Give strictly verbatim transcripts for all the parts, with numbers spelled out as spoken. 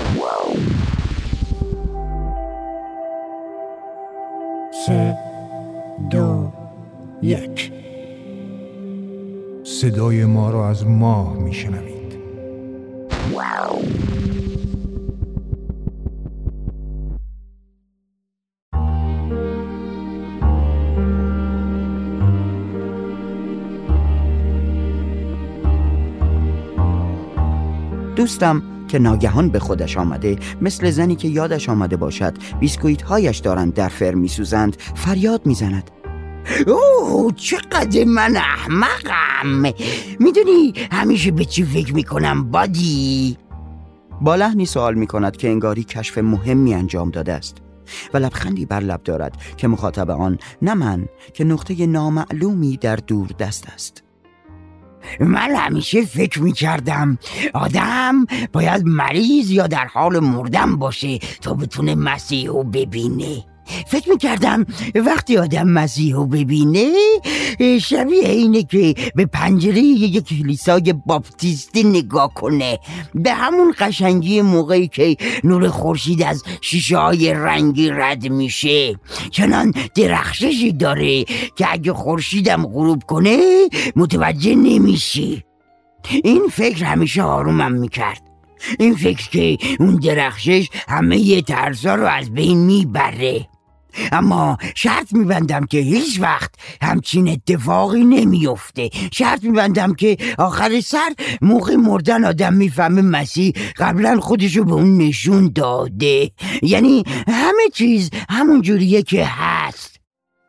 سه دو یک. صدای ما را از ماه میشنوید. دوستم که ناگهان به خودش آمده، مثل زنی که یادش آمده باشد بیسکویت هایش دارند در فرم میسوزند، فریاد میزند: اوه چقدر من احمقم. میدونی همیشه به چی فکر میکنم بادی؟ با لحنی سوال میکند که انگاری کشف مهمی انجام داده است و لبخندی بر لب دارد که مخاطب آن نه من که نقطه نامعلومی در دور دست است. من همیشه فکر میکردم آدم باید مریض یا در حال مردن باشه تا بتونه مسیحو ببینه. فکر میکردم وقتی آدم مسیحو ببینه شبیه اینه که به پنجره یک کلیسای باپتیستی نگاه کنه، به همون قشنگی موقعی که نور خورشید از شیشه های رنگی رد میشه، چنان درخششی داره که اگه خورشیدم غروب کنه متوجه نمیشی. این فکر همیشه آرومم میکرد، این فکر که اون درخشش همه ی ترسا رو از بین میبره. اما شرط میبندم که هیچ وقت همچین اتفاقی نمیفته. شرط میبندم که آخر سر موقع مردن آدم میفهمه مسیح قبلا خودشو به اون نشون داده، یعنی همه چیز همون جوریه که هست.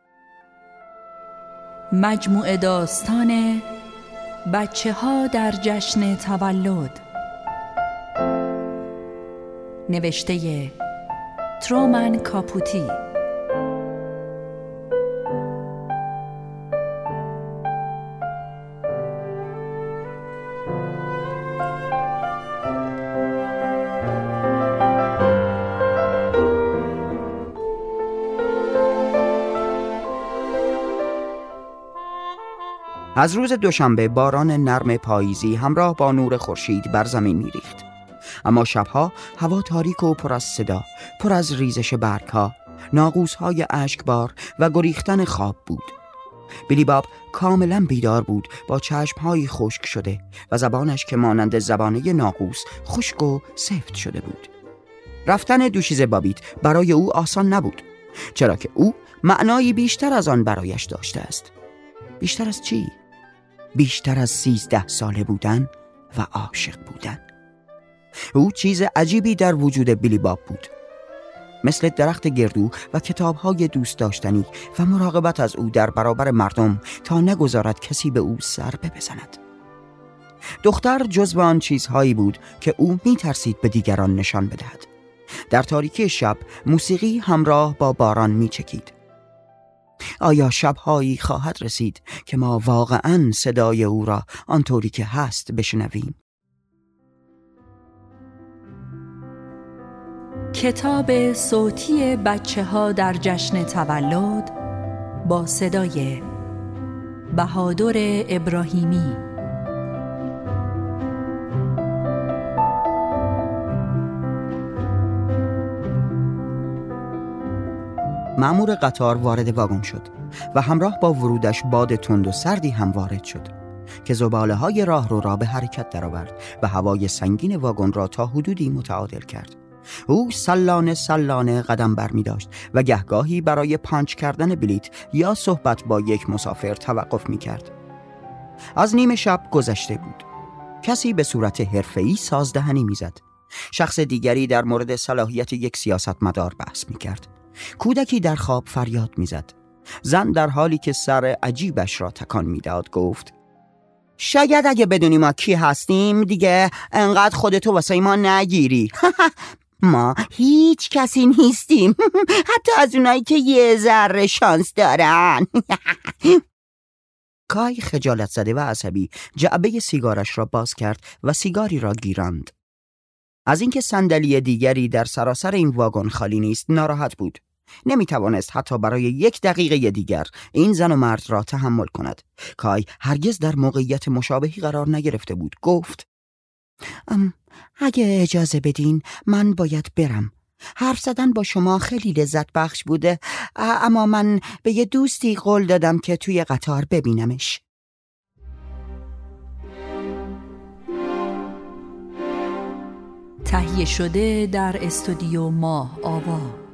مجموعه داستان بچه ها در جشن تولد، نوشته ترومن کاپوتی، از روز دوشنبه باران نرم پاییزی همراه با نور خورشید بر زمین می‌ریخت. اما شبها هوا تاریک و پر از صدا، پر از ریزش برگ‌ها، ناقوس‌های اشکبار و گریختن خواب بود. بیلی باب کاملا بیدار بود، با چشم‌های خشک شده و زبانش که مانند زبانه ناقوس خشک و سفت شده بود. رفتن دوشیزه بابیت برای او آسان نبود، چرا که او معنایی بیشتر از آن برایش داشته است. بیشتر از چی؟ بیشتر از سیزده ساله بودن و عاشق بودن. او چیز عجیبی در وجود بیلی باب بود، مثل درخت گردو و کتاب‌های دوست داشتنی و مراقبت از او در برابر مردم تا نگذارد کسی به او ضربه بزند. دختر جزو آن چیزهایی بود که او می‌ترسید به دیگران نشان بدهد. در تاریکی شب موسیقی همراه با باران می‌چکید. آیا شب‌هایی خواهد رسید که ما واقعاً صدای او را آنطوری که هست بشنویم؟ کتاب صوتی بچه ها در جشن تولد با صدای بهادر ابراهیمی. مأمور قطار وارد واگن شد و همراه با ورودش باد تند و سردی هم وارد شد که زباله‌های راهرو را به حرکت درآورد و هوای سنگین واگن را تا حدودی متعادل کرد. او سلانه سلانه قدم برمی داشت و گهگاهی برای پانچ کردن بلیت یا صحبت با یک مسافر توقف می کرد. از نیم شب گذشته بود. کسی به صورت حرفه‌ای سازدهنی می زد. شخص دیگری در مورد صلاحیت یک سیاستمدار بحث می کرد. کودکی در خواب فریاد می زد. زن در حالی که سر عجیبش را تکان می داد گفت: شاید اگه بدونی ما کی هستیم دیگه انقدر خودتو واسه ما نگیری. ما هیچ کسی نیستیم، حتی از اونایی که یه ذره شانس دارن. کای خجالت زده و عصبی جعبه سیگارش را باز کرد و سیگاری را گیراند. از اینکه صندلی دیگری در سراسر این واگن خالی نیست ناراحت بود. نمیتوانست حتی برای یک دقیقه دیگر این زن و مرد را تحمل کند. کای هرگز در موقعیت مشابهی قرار نگرفته بود. گفت: ام اگه اجازه بدین من باید برم. حرف زدن با شما خیلی لذت بخش بوده، اما من به یه دوستی قول دادم که توی قطار ببینمش. تهیه شده در استودیو ماه آوا.